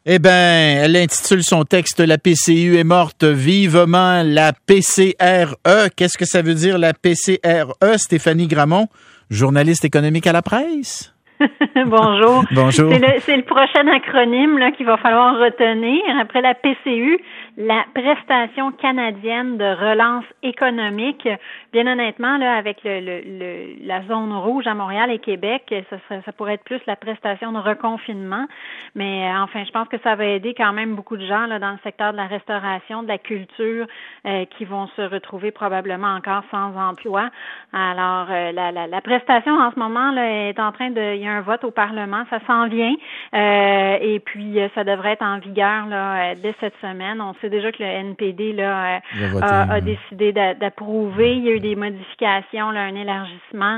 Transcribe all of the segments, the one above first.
Eh bien, elle intitule son texte « La PCU est morte, vivement la PCRE ». Qu'est-ce que ça veut dire, la PCRE? Stéphanie Gramont, journaliste économique à la presse. Bonjour. Bonjour. C'est le prochain acronyme là, qu'il va falloir retenir. Après la PCU, la Prestation canadienne de relance économique. Bien honnêtement, là, avec la zone rouge à Montréal et Québec, ça pourrait être plus la prestation de reconfinement. Mais enfin, je pense que ça va aider quand même beaucoup de gens là, dans le secteur de la restauration, de la culture, qui vont se retrouver probablement encore sans emploi. Alors, la prestation en ce moment là, est en train de... Il y a un vote au Parlement, ça s'en vient. Et puis, ça devrait être en vigueur là, dès cette semaine. On sait déjà que le NPD là, a décidé d'approuver. Il y a eu des modifications, là, un élargissement.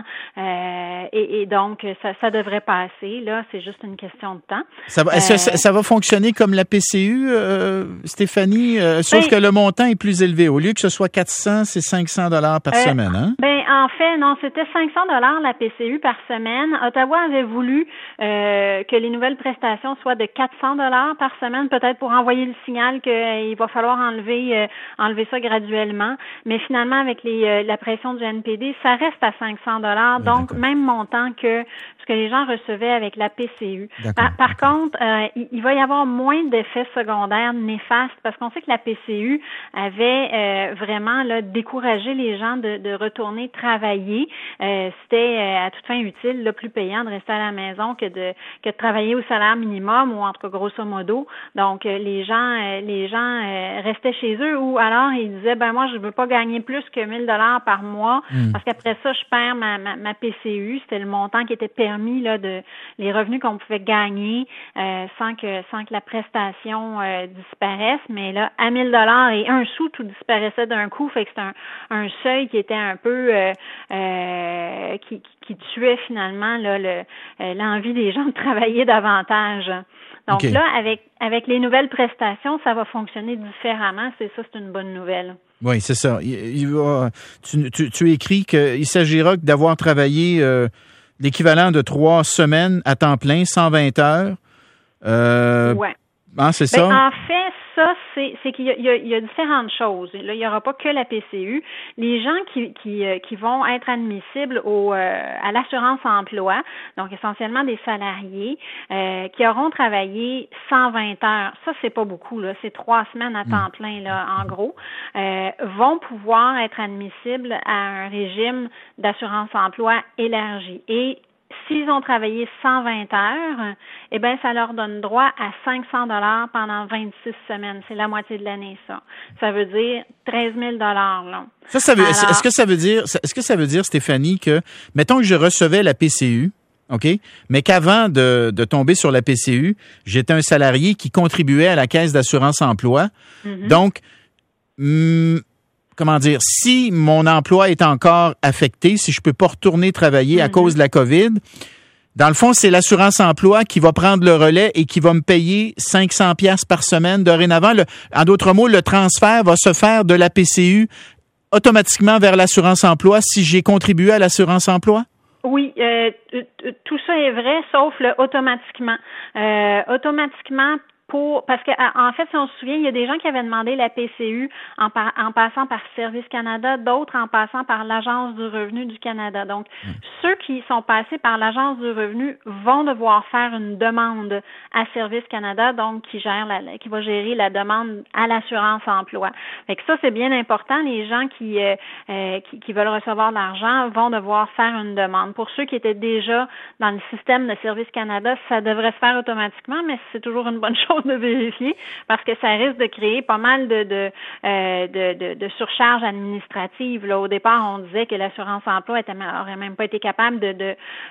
Et donc, ça devrait passer. Là, c'est juste une question de temps. Est-ce que ça va fonctionner comme la PCU, Stéphanie? Sauf que le montant est plus élevé. Au lieu que ce soit 400, c'est 500 $ par semaine, hein? Ben, en fait, non, c'était 500 $ la PCU par semaine. Ottawa avait voulu que les nouvelles prestations soient de 400 $ par semaine, peut-être pour envoyer le signal qu'il va falloir enlever ça graduellement. Mais finalement, avec la pression du NPD, ça reste à 500 $, donc même montant que ce que les gens recevaient avec la PCU. Par contre, il va y avoir moins d'effets secondaires néfastes parce qu'on sait que la PCU avait vraiment là, découragé les gens de retourner travailler. C'était à toute fin utile, là, plus payant de rester à la maison que de travailler au salaire minimum ou en tout cas grosso modo. Donc les gens restaient chez eux ou alors ils disaient ben moi je veux pas gagner plus que 1 000 $ par mois parce qu'après ça je perds ma PCU. C'était le montant qui était permis là de les revenus qu'on pouvait gagner sans que la prestation disparaisse. Mais là à 1 000 $ et un sou tout disparaissait d'un coup. Fait que c'est un seuil qui était un peu qui tuait finalement là l'envie des gens de travailler davantage. Donc là, avec les nouvelles prestations, ça va fonctionner différemment. C'est une bonne nouvelle. Oui, c'est ça. Tu écris qu'il s'agira d'avoir travaillé l'équivalent de 3 semaines à temps plein, 120 heures. Ouais. Hein, c'est ça? En fait, ça, c'est qu'il y a différentes choses. Là, il n'y aura pas que la PCU. Les gens qui vont être admissibles à l'assurance emploi, donc essentiellement des salariés, qui auront travaillé 120 heures, ça, c'est pas beaucoup, là, c'est 3 semaines à temps plein, là, en gros, vont pouvoir être admissibles à un régime d'assurance emploi élargi. Et s'ils ont travaillé 120 heures, eh bien, ça leur donne droit à 500 $ pendant 26 semaines. C'est la moitié de l'année, ça. Ça veut dire 13 000 $, là. Est-ce que ça veut dire, Stéphanie, que, mettons que je recevais la PCU, OK, mais qu'avant de tomber sur la PCU, j'étais un salarié qui contribuait à la Caisse d'assurance emploi. Mm-hmm. Donc, comment dire, si mon emploi est encore affecté, si je peux pas retourner travailler à cause de la COVID, dans le fond, c'est l'assurance emploi qui va prendre le relais et qui va me payer 500 $ par semaine dorénavant. En d'autres mots, le transfert va se faire de la PCU automatiquement vers l'assurance emploi si j'ai contribué à l'assurance emploi? Oui, tout ça est vrai, sauf le automatiquement. Automatiquement, parce que en fait, si on se souvient, il y a des gens qui avaient demandé la PCU en passant par Service Canada, d'autres en passant par l'Agence du revenu du Canada. Donc, ceux qui sont passés par l'Agence du revenu vont devoir faire une demande à Service Canada, donc qui va gérer la demande à l'assurance emploi. Fait que ça, c'est bien important. Les gens qui veulent recevoir de l'argent vont devoir faire une demande. Pour ceux qui étaient déjà dans le système de Service Canada, ça devrait se faire automatiquement, mais c'est toujours une bonne chose de vérifier parce que ça risque de créer pas mal de surcharge administrative. Là, au départ, on disait que l'assurance emploi aurait même pas été capable de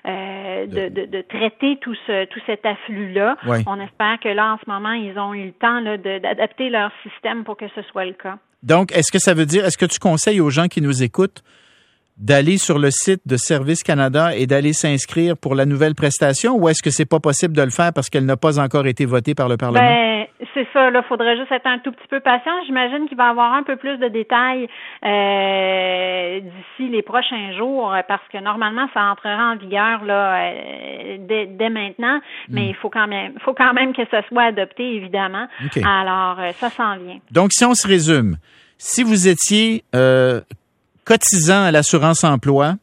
traiter tout cet afflux-là. Oui. On espère que là, en ce moment, ils ont eu le temps là, d'adapter leur système pour que ce soit le cas. Donc, est-ce que tu conseilles aux gens qui nous écoutent d'aller sur le site de Service Canada et d'aller s'inscrire pour la nouvelle prestation ou est-ce que c'est pas possible de le faire parce qu'elle n'a pas encore été votée par le Parlement? Ben, c'est ça, là, faudrait juste être un tout petit peu patient. J'imagine qu'il va y avoir un peu plus de détails d'ici les prochains jours, parce que normalement, ça entrera en vigueur là dès maintenant, mais il faut quand même que ça soit adopté, évidemment. Okay. Alors, ça s'en vient. Donc, si on se résume, si vous étiez cotisant à l'assurance emploi,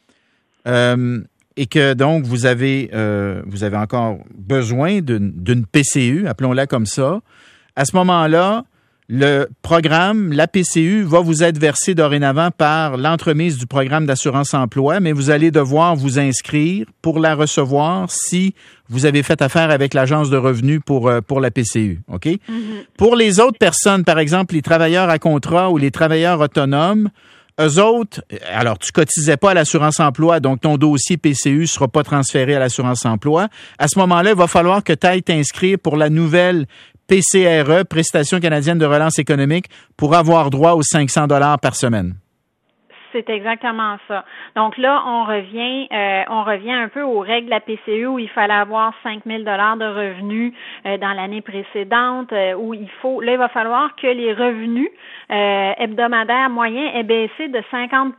et que donc vous avez encore besoin d'une PCU, appelons-la comme ça, à ce moment-là, le programme, la PCU, va vous être versé dorénavant par l'entremise du programme d'assurance emploi, mais vous allez devoir vous inscrire pour la recevoir si vous avez fait affaire avec l'agence de revenus pour la PCU, OK? Mm-hmm. Pour les autres personnes, par exemple, les travailleurs à contrat ou les travailleurs autonomes, eux autres, alors tu cotisais pas à l'assurance emploi, donc ton dossier PCU sera pas transféré à l'assurance emploi. À ce moment-là, il va falloir que tu ailles t'inscrire pour la nouvelle PCRE, Prestation canadienne de relance économique, pour avoir droit aux 500 $ par semaine. C'est exactement ça. Donc là, on revient un peu aux règles de la PCU où il fallait avoir 5 000 $ de revenus dans l'année précédente, où il va falloir que les revenus hebdomadaires moyens aient baissé de 50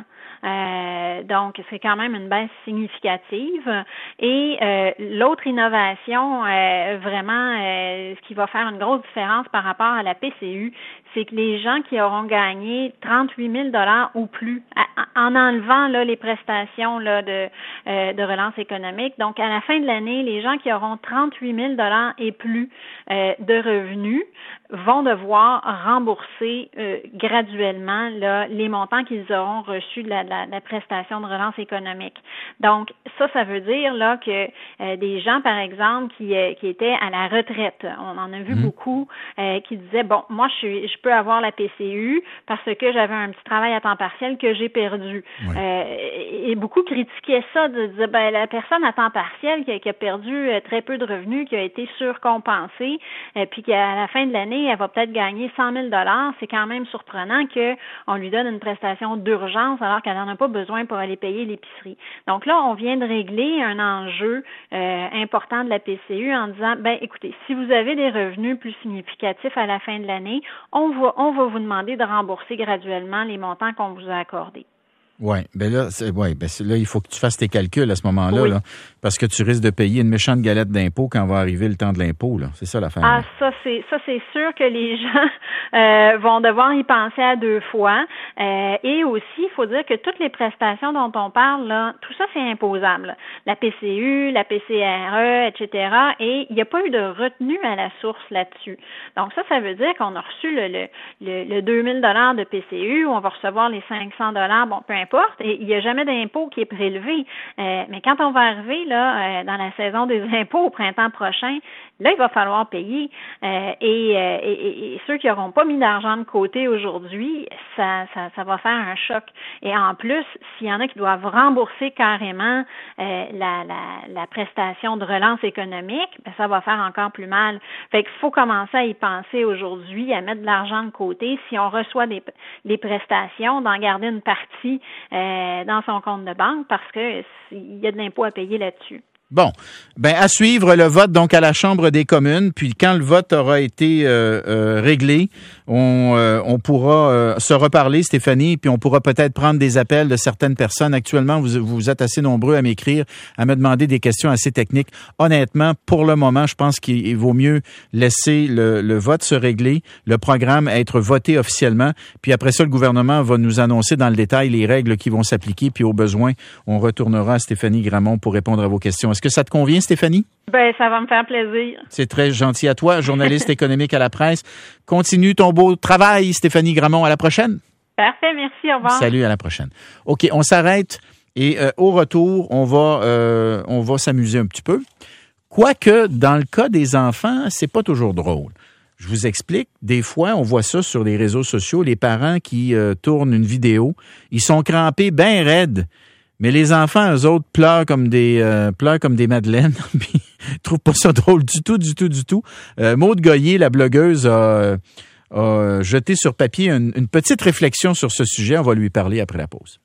%. Donc, c'est quand même une baisse significative. Et l'autre innovation, vraiment, ce qui va faire une grosse différence par rapport à la PCU, c'est que les gens qui auront gagné 38 000 $ ou plus, en enlevant là les prestations là de relance économique, donc à la fin de l'année, les gens qui auront 38 000 $ et plus de revenus vont devoir rembourser graduellement là les montants qu'ils auront reçus de la prestation de relance économique. Donc ça veut dire là que des gens par exemple qui étaient à la retraite, on en a vu beaucoup qui disaient bon, moi je peux avoir la PCU parce que j'avais un petit travail à temps partiel que j'ai perdu. Et beaucoup critiquaient ça, de dire ben la personne à temps partiel qui a perdu très peu de revenus, qui a été surcompensée, puis qu'à la fin de l'année, elle va peut-être gagner 100 000 $, c'est quand même surprenant qu'on lui donne une prestation d'urgence alors qu'elle n'en a pas besoin pour aller payer l'épicerie. Donc là, on vient de régler un enjeu important de la PCU en disant, ben écoutez, si vous avez des revenus plus significatifs à la fin de l'année, on va vous demander de rembourser graduellement les montants qu'on vous a accordés. Oui, là, là, il faut que tu fasses tes calculs à ce moment-là, là, parce que tu risques de payer une méchante galette d'impôt quand va arriver le temps de l'impôt, là. C'est ça l'affaire. Ah, ça c'est sûr que les gens vont devoir y penser à deux fois. Et aussi, il faut dire que toutes les prestations dont on parle, là, tout ça c'est imposable. La PCU, la PCRE, etc. Et il n'y a pas eu de retenue à la source là-dessus. Donc ça veut dire qu'on a reçu le 2 000 $ de PCU, on va recevoir les 500 $, bon, peu importe, et il n'y a jamais d'impôt qui est prélevé. Mais quand on va arriver là dans la saison des impôts au printemps prochain, là, il va falloir payer. Et ceux qui n'auront pas mis d'argent de côté aujourd'hui, ça va faire un choc. Et en plus, s'il y en a qui doivent rembourser carrément la prestation de relance économique, ben, ça va faire encore plus mal. Fait qu'il faut commencer à y penser aujourd'hui, à mettre de l'argent de côté. Si on reçoit des prestations, d'en garder une partie dans son compte de banque parce que il y a de l'impôt à payer là-dessus. Bon, ben à suivre le vote donc à la Chambre des communes, puis quand le vote aura été réglé, on pourra se reparler, Stéphanie, puis on pourra peut-être prendre des appels de certaines personnes. Actuellement, vous êtes assez nombreux à m'écrire, à me demander des questions assez techniques. Honnêtement, pour le moment, je pense qu'il vaut mieux laisser le vote se régler, le programme être voté officiellement, puis après ça, le gouvernement va nous annoncer dans le détail les règles qui vont s'appliquer, puis au besoin, on retournera à Stéphanie Gramont pour répondre à vos questions. Est-ce que ça te convient, Stéphanie? Ben, ça va me faire plaisir. C'est très gentil à toi, journaliste économique à la presse. Continue ton beau travail, Stéphanie Gramont. À la prochaine. Parfait, merci. Au revoir. Salut, à la prochaine. OK, on s'arrête et au retour, on va s'amuser un petit peu. Quoique, dans le cas des enfants, c'est pas toujours drôle. Je vous explique. Des fois, on voit ça sur les réseaux sociaux, les parents qui tournent une vidéo, ils sont crampés bien raides. Mais les enfants, eux autres, pleurent comme des madeleines, puis ils trouvent pas ça drôle du tout. Maude Goyer, la blogueuse, a jeté sur papier une petite réflexion sur ce sujet. On va lui parler après la pause.